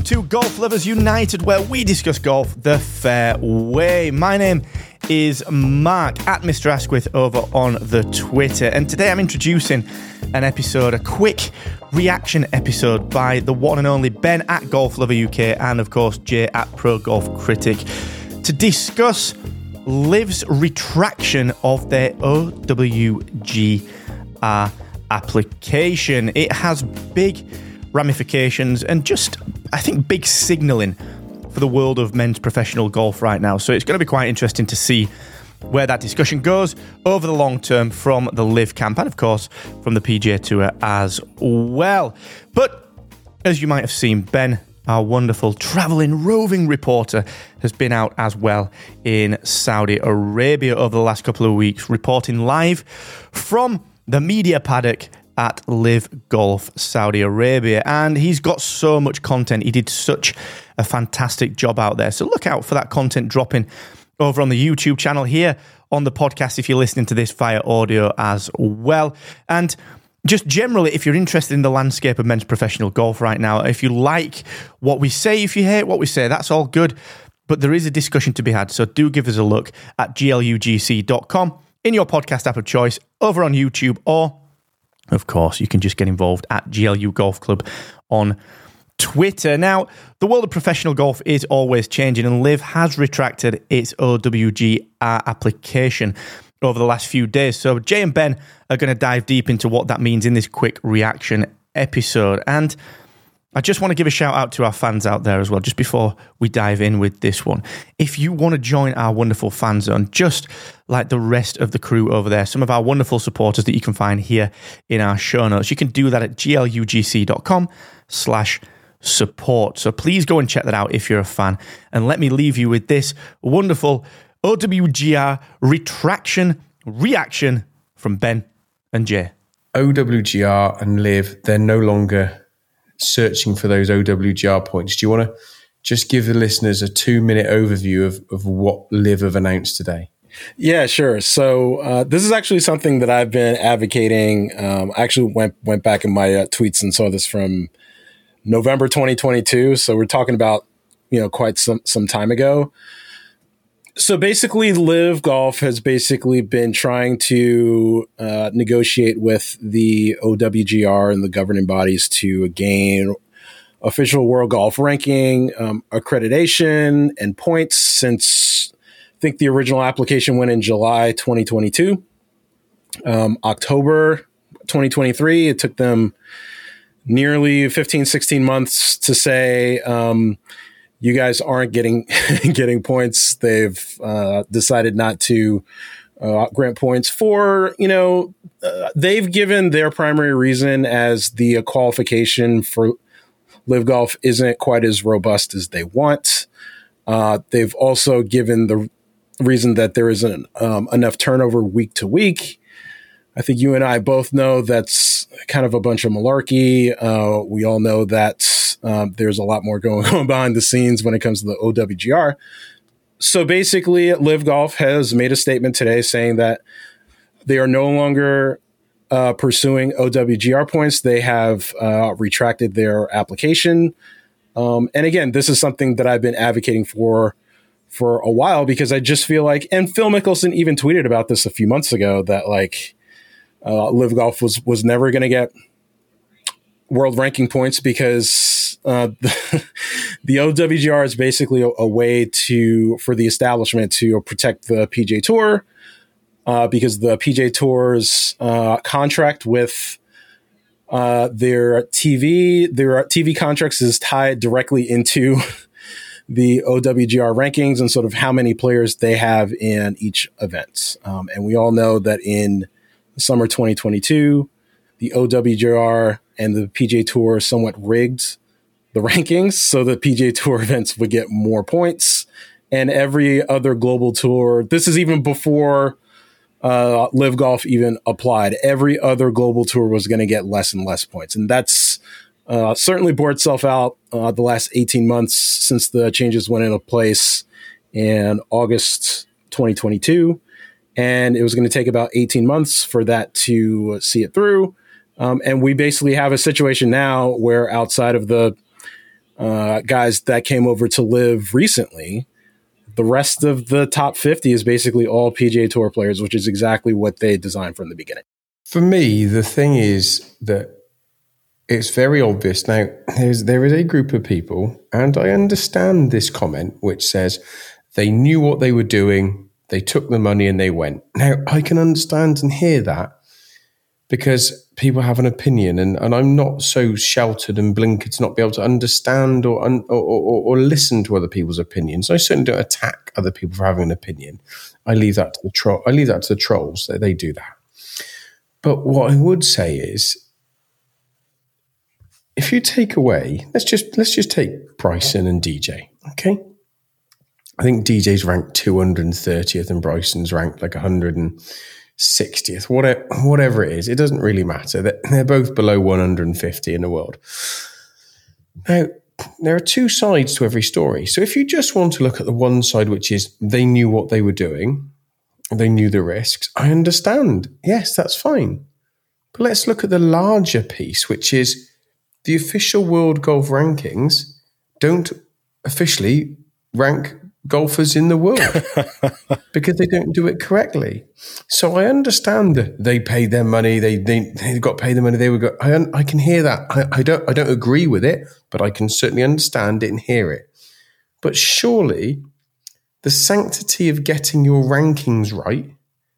to Golf Lovers United, where we discuss golf the fair way. My name is Mark, at Mr. Asquith over on the Twitter, and today I'm introducing an episode, a quick reaction episode by the one and only Ben at Golf Lover UK and, of course, Jay at Pro Golf Critic to discuss LIV's retraction of their OWGR application. It has big ramifications and just, I think, big signalling for the world of men's professional golf right now. So it's going to be quite interesting to see where that discussion goes over the long term from the LIV camp and, of course, from the PGA Tour as well. But as you might have seen, Ben, our wonderful traveling roving reporter, has been out as well in Saudi Arabia over the last couple of weeks, reporting live from the media paddock at LIV Golf Saudi Arabia. And he's got so much content. He did such a fantastic job out there. So look out for that content dropping over on the YouTube channel, here on the podcast if you're listening to this via audio as well. And just generally, if you're interested in the landscape of men's professional golf right now, if you like what we say, if you hate what we say, that's all good. But there is a discussion to be had. So do give us a look at glugc.com in your podcast app of choice, over on YouTube, or of course, you can just get involved at GLU Golf Club on Twitter. Now, the world of professional golf is always changing, and LIV has retracted its OWGR application over the last few days. So Jay and Ben are going to dive deep into what that means in this quick reaction episode. And I just want to give a shout out to our fans out there as well, just before we dive in with this one. If you want to join our wonderful fan zone, just like the rest of the crew over there, some of our wonderful supporters that you can find here in our show notes, you can do that at glugc.com/support. So please go and check that out if you're a fan. And let me leave you with this wonderful OWGR retraction reaction from Ben and Jay. OWGR and LIV, they're no longer searching for those OWGR points. Do you want to just give the listeners a 2-minute overview of what LIV have announced today? Yeah, sure. So this is actually something that I've been advocating. I actually went back in my tweets and saw this from November 2022. So we're talking about, quite some time ago. So basically, LIV Golf has basically been trying to negotiate with the OWGR and the governing bodies to gain official world golf ranking, accreditation, and points since I think the original application went in July 2022. October 2023, it took them nearly 15, 16 months to say, you guys aren't getting points. They've decided not to grant points for, they've given their primary reason as the qualification for LIV Golf isn't quite as robust as they want. They've also given the reason that there isn't enough turnover week to week. I think you and I both know that's kind of a bunch of malarkey. We all know that there's a lot more going on behind the scenes when it comes to the OWGR. So basically, LIV Golf has made a statement today saying that they are no longer pursuing OWGR points. They have retracted their application. And again, this is something that I've been advocating for a while, because I just feel like, and Phil Mickelson even tweeted about this a few months ago, that LIV Golf was never going to get world ranking points because the OWGR is basically a way for the establishment to protect the PGA Tour, because the PGA Tour's contract with their TV contracts is tied directly into the OWGR rankings and sort of how many players they have in each event. And we all know that in summer 2022, the OWGR and the PGA Tour somewhat rigged the rankings so the PGA Tour events would get more points, and every other global tour, this is even before LIV Golf even applied, every other global tour was going to get less and less points. And that's certainly bore itself out the last 18 months since the changes went into place in August 2022. And it was going to take about 18 months for that to see it through. And we basically have a situation now where outside of the guys that came over to live recently. The rest of the top 50 is basically all PGA Tour players, which is exactly what they designed from the beginning. For me, the thing is that it's very obvious. Now, there is a group of people, and I understand this comment, which says they knew what they were doing, they took the money and they went. Now, I can understand and hear that because people have an opinion, and I'm not so sheltered and blinkered to not be able to understand or listen to other people's opinions. I certainly don't attack other people for having an opinion. I leave that to the trolls. They do that. But what I would say is, if you take away, let's just take Bryson and DJ, okay? I think DJ's ranked 230th and Bryson's ranked like 160th, whatever it is. It doesn't really matter. They're both below 150 in the world. Now, there are two sides to every story. So if you just want to look at the one side, which is they knew what they were doing, they knew the risks, I understand. Yes, that's fine. But let's look at the larger piece, which is the official World Golf Rankings don't officially rank golfers in the world because they don't do it correctly. So I understand that they paid their money, they got paid the money they were got. I can hear that. I don't agree with it, but I can certainly understand it and hear it. But surely the sanctity of getting your rankings right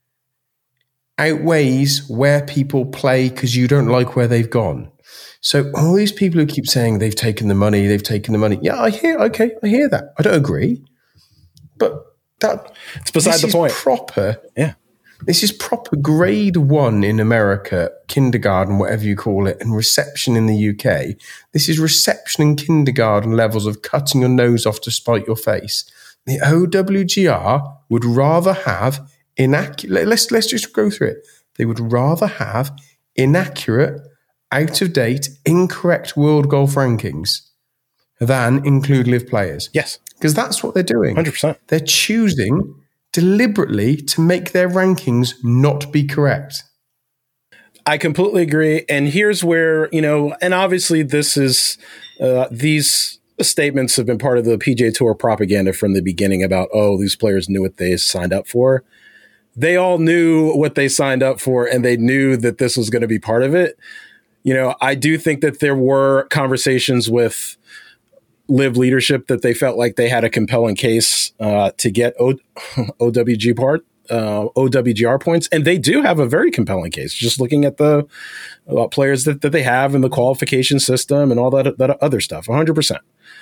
outweighs where people play because you don't like where they've gone. So all these people who keep saying they've taken the money. Yeah, I hear that. I don't agree. But it's beside the point. Proper. Yeah. This is proper grade 1 in America, kindergarten, whatever you call it, and reception in the UK. This is reception and kindergarten levels of cutting your nose off to spite your face. The OWGR would rather have inaccurate. Let's just go through it. They would rather have inaccurate, out of date, incorrect World Golf Rankings than include live players. Yes. Because that's what they're doing. 100%. They're choosing deliberately to make their rankings not be correct. I completely agree. And here's where, and obviously this is, these statements have been part of the PGA Tour propaganda from the beginning about, these players knew what they signed up for. They all knew what they signed up for, and they knew that this was going to be part of it. I do think that there were conversations with Live leadership that they felt like they had a compelling case to get OWGR points, and they do have a very compelling case. Just looking at the players that they have in the qualification system and all that other stuff, 100%.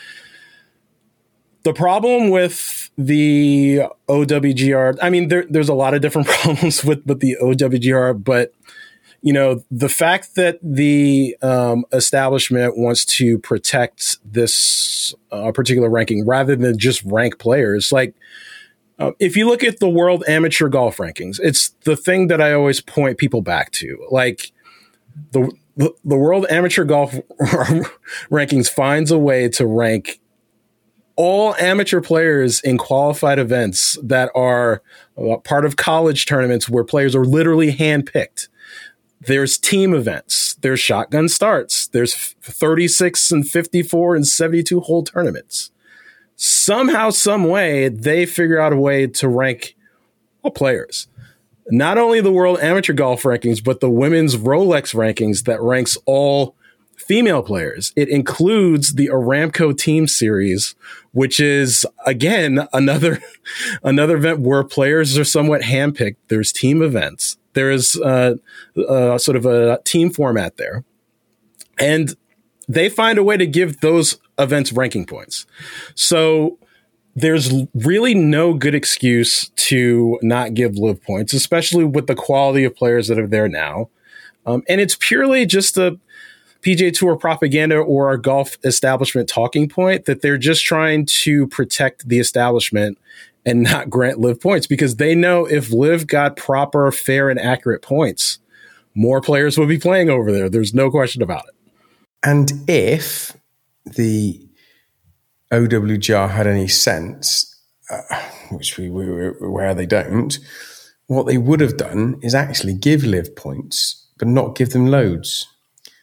The problem with the OWGR, I mean, there's a lot of different problems with the OWGR, but the fact that the establishment wants to protect this particular ranking rather than just rank players, like if you look at the World Amateur Golf Rankings, it's the thing that I always point people back to. Like the World Amateur Golf Rankings finds a way to rank all amateur players in qualified events that are part of college tournaments where players are literally handpicked. There's team events. There's shotgun starts. There's 36 and 54 and 72 hole tournaments. Somehow, some way, they figure out a way to rank all players. Not only the World Amateur Golf Rankings, but the Women's Rolex Rankings that ranks all female players. It includes the Aramco Team Series, which is, again, another event where players are somewhat handpicked. There's team events. There is sort of a team format there. And they find a way to give those events ranking points. So there's really no good excuse to not give live points, especially with the quality of players that are there now. And it's purely just a PGA Tour propaganda or a golf establishment talking point that they're just trying to protect the establishment and not grant live points, because they know if live got proper, fair, and accurate points, more players will be playing over there. There's no question about it. And if the OWGR had any sense, which we were aware they don't, what they would have done is actually give live points, but not give them loads.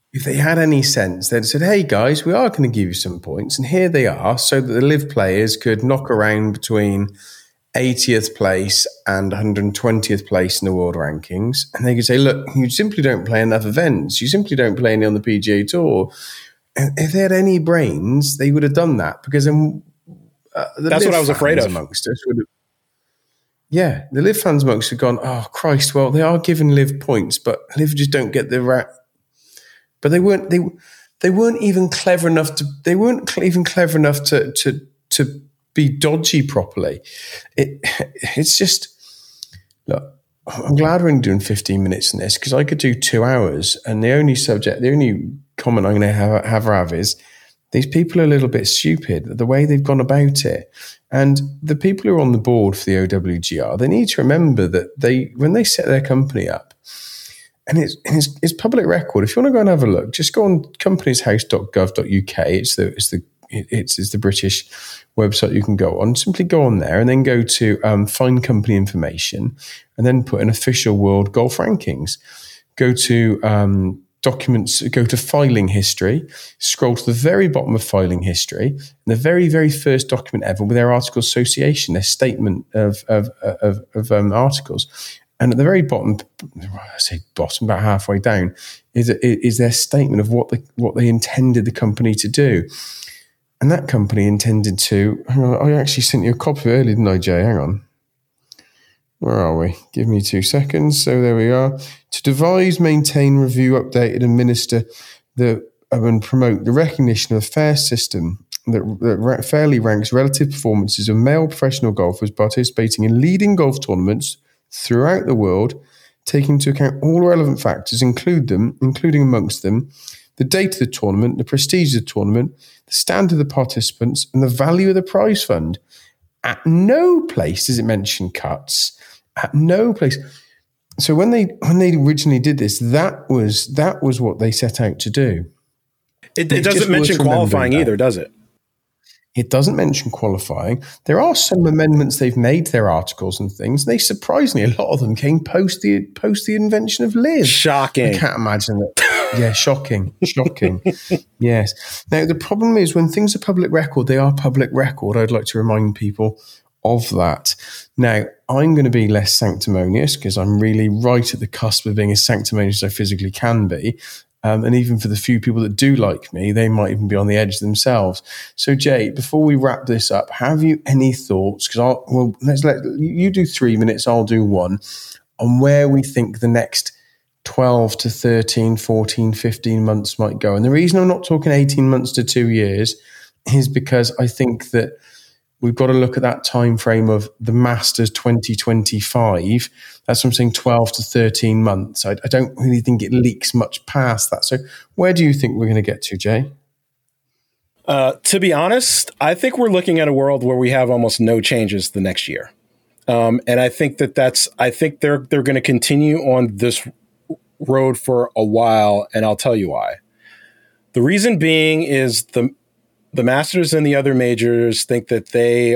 if they had any sense, they'd said, hey guys, we are going to give you some points. And here they are, so that the live players could knock around between 80th place and 120th place in the world rankings. And they could say, look, you simply don't play enough events. You simply don't play any on the PGA Tour. And if they had any brains, they would have done that, because then that's what I was afraid of. Amongst us would have, yeah, the live fans amongst us have gone, oh Christ, well, they are giving live points, but live just don't get the right. But they weren't even clever enough to be dodgy properly. It's just, look, I'm glad we're only doing 15 minutes in this, because I could do 2 hours, and the only comment I'm going to have is these people are a little bit stupid, the way they've gone about it. And the people who are on the board for the OWGR, they need to remember that when they set their company up, and it's public record. If you want to go and have a look, just go on companieshouse.gov.uk. It's the British website you can go on. Simply go on there and then go to find company information, and then put in official world golf rankings. Go to documents, go to filing history, scroll to the very bottom of filing history, and the very, very first document ever with their article association, their statement of articles. And at the very bottom, I say bottom, about halfway down, is their statement of what they intended the company to do. And that company intended to, hang on, I actually sent you a copy earlier, didn't I, Jay? Hang on. Where are we? Give me 2 seconds. So there we are. To devise, maintain, review, update, and administer and promote the recognition of a fair system that fairly ranks relative performances of male professional golfers participating in leading golf tournaments throughout the world, taking into account all relevant factors, including amongst them the date of the tournament, the prestige of the tournament, the standard of the participants, and the value of the prize fund. At no place does it mention cuts. At no place. So when they originally did this, that was what they set out to do. It doesn't mention qualifying either, does it? It doesn't mention qualifying. There are some amendments they've made to their articles and things. They surprisingly, a lot of them came post the invention of live. Shocking. I can't imagine that. Yeah, shocking. Yes. Now, the problem is when things are public record, they are public record. I'd like to remind people of that. Now, I'm going to be less sanctimonious because I'm really right at the cusp of being as sanctimonious as I physically can be. And even for the few people that do like me, they might even be on the edge themselves. So, Jay, before we wrap this up, have you any thoughts? Because let's let you do 3 minutes, I'll do 1, on where we think the next 12 to 13, 14, 15 months might go. And the reason I'm not talking 18 months to 2 years is because I think that we've got to look at that time frame of the Masters 2025. That's what I'm saying, 12 to 13 months. I don't really think it leaks much past that. So where do you think we're going to get to, Jay? To be honest, I think we're looking at a world where we have almost no changes the next year. And I think I think they're going to continue on this road for a while, and I'll tell you why. The reason being is the Masters and the other majors think that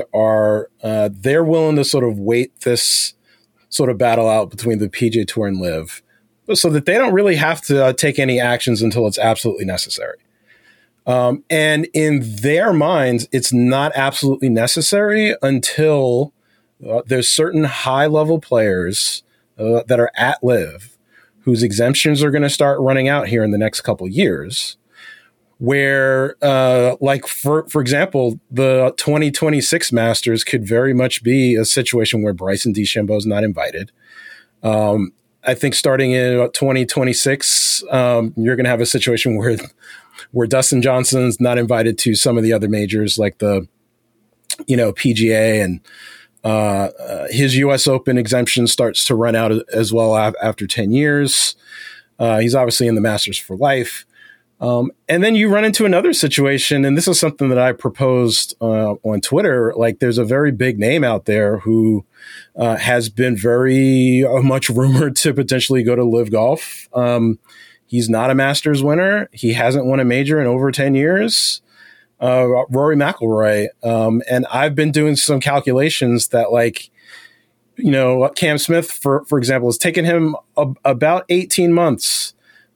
they're willing to sort of wait this sort of battle out between the PGA Tour and LIV, so that they don't really have to take any actions until it's absolutely necessary. And in their minds, it's not absolutely necessary until there's certain high-level players that are at LIV whose exemptions are going to start running out here in the next couple of years, where, like, for example, the 2026 Masters could very much be a situation where Bryson DeChambeau is not invited. I think starting in 2026, you're going to have a situation where Dustin Johnson's not invited to some of the other majors like the, PGA, and his U.S. Open exemption starts to run out as well after 10 years. He's obviously in the Masters for life. And then you run into another situation, and this is something that I proposed on Twitter. Like, there's a very big name out there who has been very much rumored to potentially go to LIV Golf. He's not a Masters winner. He hasn't won a major in over 10 years. Rory McIlroy. And I've been doing some calculations that, like, Cam Smith, for example, has taken him about 18 months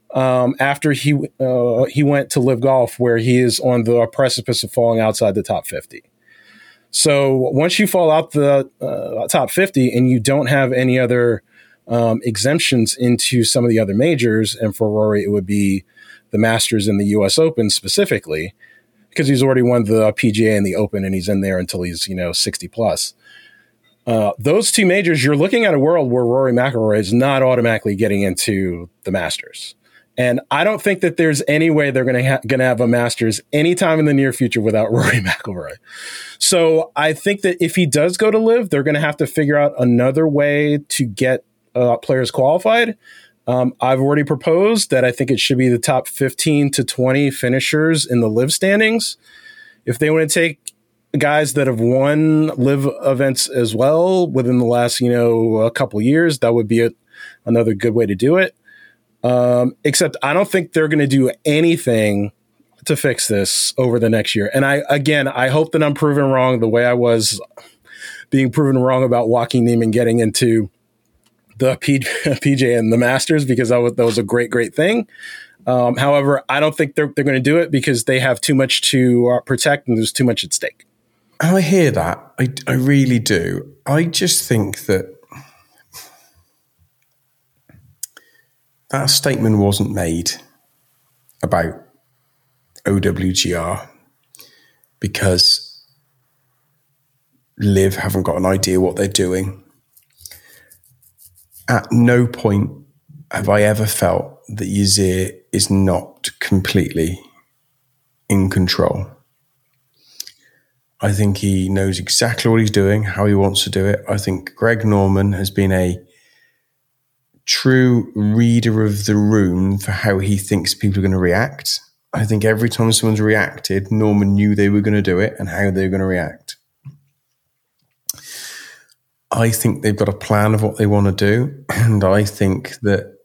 after he went to Live Golf, where he is on the precipice of falling outside the top 50. So once you fall out the top 50 and you don't have any other exemptions into some of the other majors, and for Rory, it would be the Masters and the U.S. Open specifically, because he's already won the PGA and the Open, and he's in there until he's 60 plus. Those two majors, you're looking at a world where Rory McIlroy is not automatically getting into the Masters. And I don't think that there's any way they're going to have a Masters anytime in the near future without Rory McIlroy. So I think that if he does go to Live, they're going to have to figure out another way to get players qualified. I've already proposed that I think it should be the top 15 to 20 finishers in the Live standings. If they want to take guys that have won Live events as well within the last, a couple of years, that would be another good way to do it. Except I don't think they're going to do anything to fix this over the next year. And I hope that I'm proven wrong the way I was being proven wrong about Joaquin Niemann getting into the PJ and the Masters, because that was a great thing. However, I don't think they're going to do it because they have too much to protect and there's too much at stake. I hear that. I really do. I just think that statement wasn't made about OWGR because Liv haven't got an idea what they're doing. At no point have I ever felt that Yazir is not completely in control. I think he knows exactly what he's doing, how he wants to do it. I think Greg Norman has been a true reader of the room for how he thinks people are going to react. I think every time someone's reacted, Norman knew they were going to do it and how they were going to react. I think they've got a plan of what they want to do, and I think that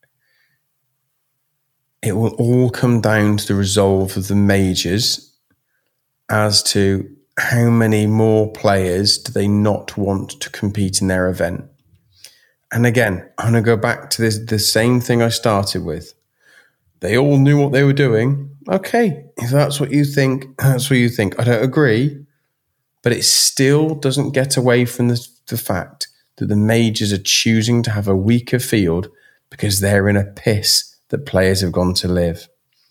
it will all come down to the resolve of the majors as to how many more players do they not want to compete in their event. And again, I'm going to go back to the same thing I started with. They all knew what they were doing. Okay, if that's what you think, that's what you think. I don't agree, but it still doesn't get away from the fact that the majors are choosing to have a weaker field because they're in a piss that players have gone to Live.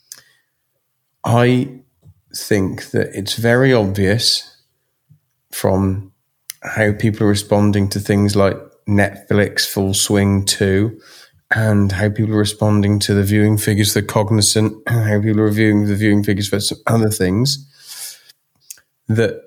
I think that it's very obvious from how people are responding to things like Netflix Full Swing 2 and how people are responding to the viewing figures for Cognizant and how people are reviewing the viewing figures for some other things, that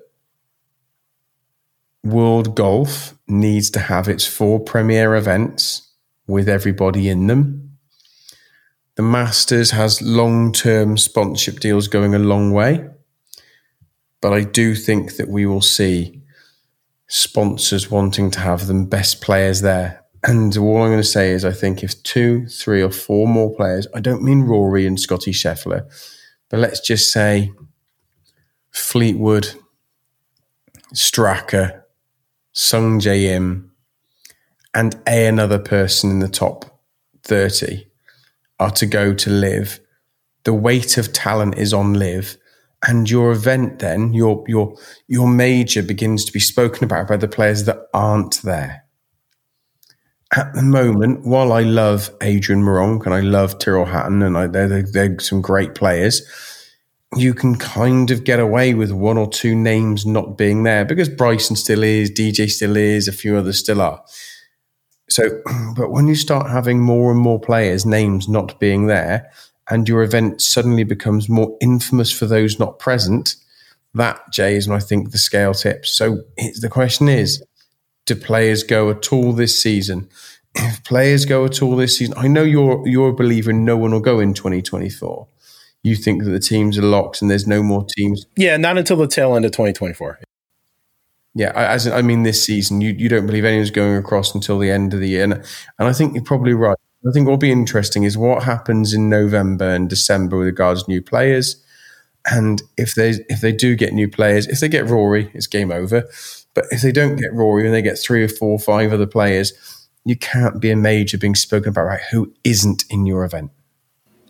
World Golf needs to have its 4 premier events with everybody in them. The Masters has long-term sponsorship deals going a long way, but I do think that we will see sponsors wanting to have the best players there. And all I'm going to say is I think if 2, 3 or 4 more players, I don't mean Rory and Scotty Scheffler, but let's just say Fleetwood, Straka, Sung Jae Im, and another person in the top 30 are to go to Live. The weight of talent is on Live, and your event then, your major begins to be spoken about by the players that aren't there. At the moment, while I love Adrian Moronk and I love Tyrrell Hatton, and they're some great players, you can kind of get away with 1 or 2 names not being there because Bryson still is, DJ still is, a few others still are. So, but when you start having more and more players' names not being there and your event suddenly becomes more infamous for those not present, that, Jay, is when I think the scale tips. So the question is, do players go at all this season? If players go at all this season, I know you're a believer in no one will go in 2024. You think that the teams are locked and there's no more teams? Yeah, not until the tail end of 2024. Yeah, I mean this season. You don't believe anyone's going across until the end of the year. And I think you're probably right. I think what'll be interesting is what happens in November and December with regards to new players. And if they do get new players, if they get Rory, it's game over. But if they don't get Rory and they get 3 or 4 or 5 other players, you can't be a major being spoken about who isn't in your event.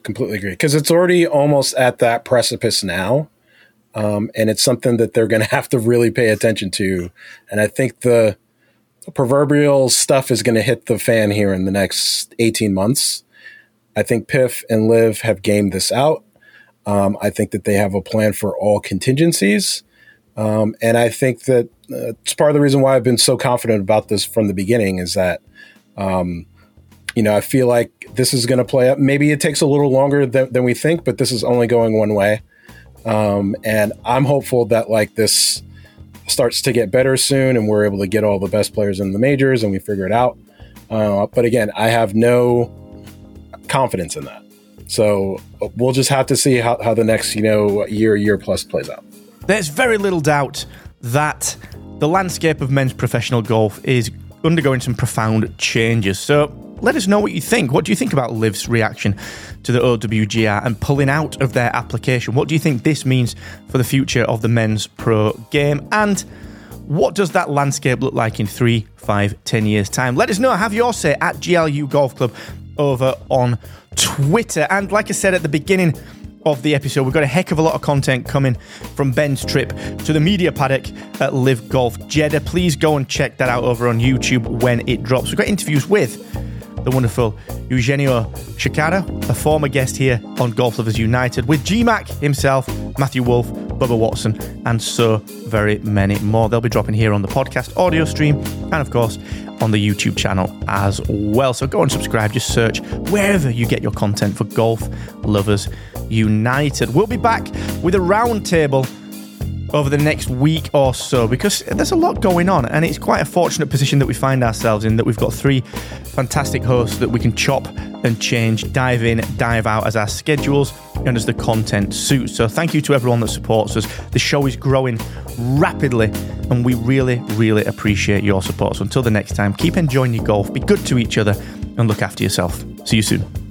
Completely agree. Because it's already almost at that precipice now. And it's something that they're going to have to really pay attention to. And I think the proverbial stuff is going to hit the fan here in the next 18 months. I think Piff and Liv have gamed this out. I think that they have a plan for all contingencies. And I think that it's part of the reason why I've been so confident about this from the beginning is that, I feel like this is going to play up. Maybe it takes a little longer than we think, but this is only going one way. And I'm hopeful that like this starts to get better soon and we're able to get all the best players in the majors and we figure it out. But again, I have no confidence in that. So we'll just have to see how the next, year plus plays out. There's very little doubt that the landscape of men's professional golf is undergoing some profound changes. So let us know what you think. What do you think about Liv's reaction to the OWGR and pulling out of their application? What do you think this means for the future of the men's pro game? And what does that landscape look like in 3, 5, 10 years' time? Let us know. Have your say at GLU Golf Club over on Twitter. And like I said at the beginning of the episode, we've got a heck of a lot of content coming from Ben's trip to the media paddock at Live Golf Jeddah. Please go and check that out over on YouTube when it drops. We've got interviews with the wonderful Eugenio Shikara, a former guest here on Golf Lovers United, with GMAC himself, Matthew Wolf, Bubba Watson, and so very many more. They'll be dropping here on the podcast audio stream and, of course, on the YouTube channel as well. So go and subscribe. Just search wherever you get your content for Golf Lovers United. We'll be back with a roundtable over the next week or so because there's a lot going on and it's quite a fortunate position that we find ourselves in, that we've got 3 fantastic hosts that we can chop and change, dive in, dive out as our schedules and as the content suits. So thank you to everyone that supports us. The show is growing rapidly and we really, really appreciate your support. So until the next time, keep enjoying your golf, be good to each other and look after yourself. See you soon.